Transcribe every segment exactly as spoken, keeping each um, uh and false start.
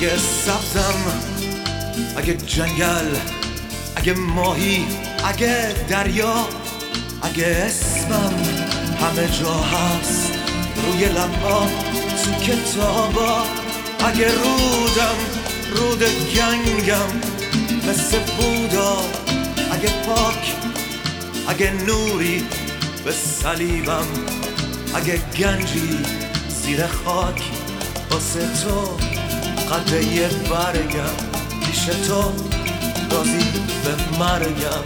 اگه سبزم، اگه جنگل، اگه ماهی، اگه دریا، اگه اسمم همه جا هست روی لب‌ها تو کتابا، اگه رودم رود گنگم مثل بودا، اگه پاک، اگه نوری به صلیبم، اگه گنجی زیر خاک واسه تو قدر یه برگم، پیش تو راضی به مرگم.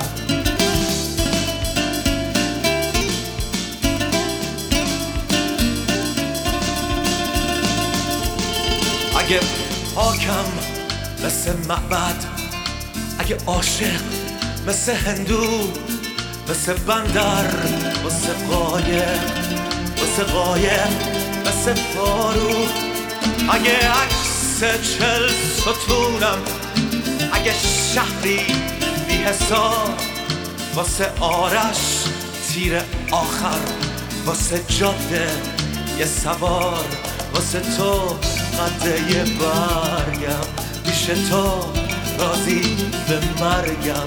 اگه پاکم مثل معبد، اگه عاشق مثل هندو، مثل بندر واسه قایق، واسه قایق مثل پارو، اگه عکس چل ستونم، اگه شهری بی حساب واسه آرش تیر آخر، واسه جاده یه سوار، واسه تو قده یه برگم، پیش تو راضی به مرگم.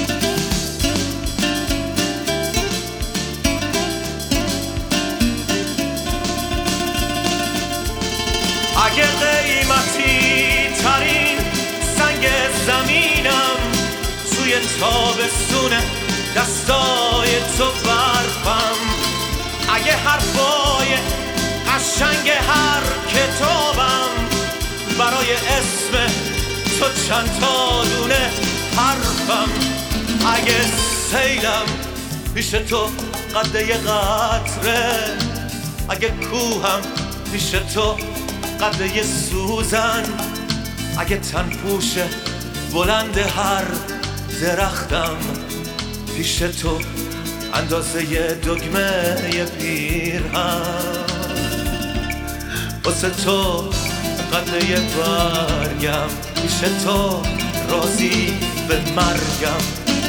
اگه قیمتی ترین سنگ زمینم توی تابستون دستای تو برفم، اگه حرفای قشنگ هر کتابم برای اسم تو چند تا دونه حرفم، اگه سیلم پیش تو قده یه قطره، اگه کوهم پیش تو قده یه سوزن، اگه تن پوشه بلند هر درختم پیش تو اندازه یه دگمه یه پیرهن، واسه تو قده یه برگم، پیش تو راضی به مرگم.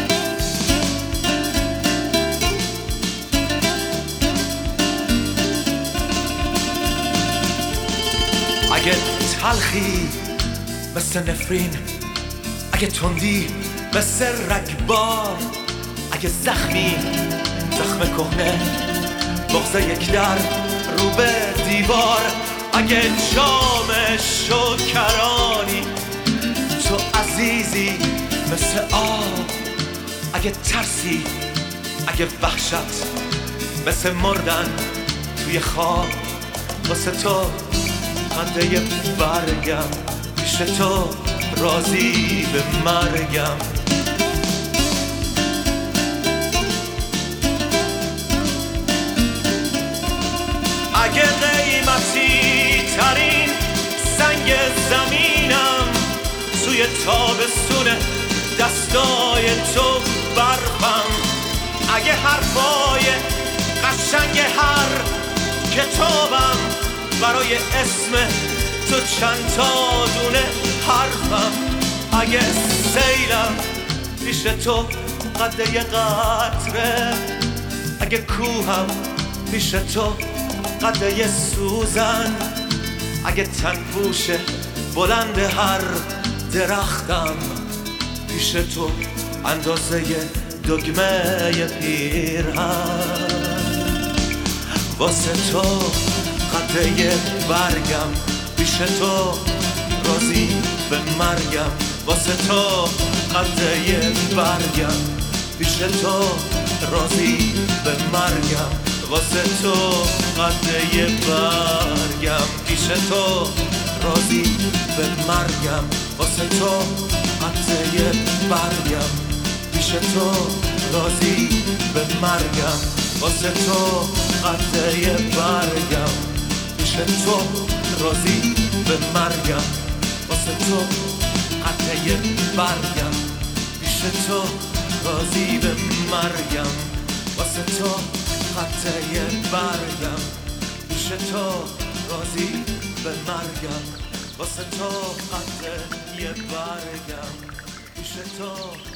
اگه تلخی مثل نفرین، اگه تندی مثل رگبار، اگه زخمی زخم کهنه بغض یک در رو به دیوار، اگه جام شکرانی تو عزیزی مثل آب، اگه ترسی، اگه وحشت مثل مردن توی خواب، واسه تو قده برگم، پیش تو راضی به مرگم. اگه قیمتی ترین سنگ زمینم توی تابستون دستای تو برفم، اگه حرفای قشنگ هر کتابم برای اسم تو چند تا دونه حرفم، اگه سیلم پیش تو قده یه قطره، اگه کوهم پیش تو قده یه سوزن، اگه تن پوشه بلند هر درختم پیش تو اندازه دگمه یه پیرهن، واسه تو قده برگم، پیش تو راضی به مرگم، واسه تو قده برگم، پیش تو راضی به مرگم، واسه تو قده برگم، پیش تو راضی به مرگم، واسه تو قده برگم، پیش تو راضی به مرگم، واسه تو قده برگم، پیش تو راضی به مرگم، واسه تو قده برگم، پیش تو راضی به مرگم، واسه تو قده برگم، پیش تو راضی به مرگم، واسه تو قده برگم، پیش تو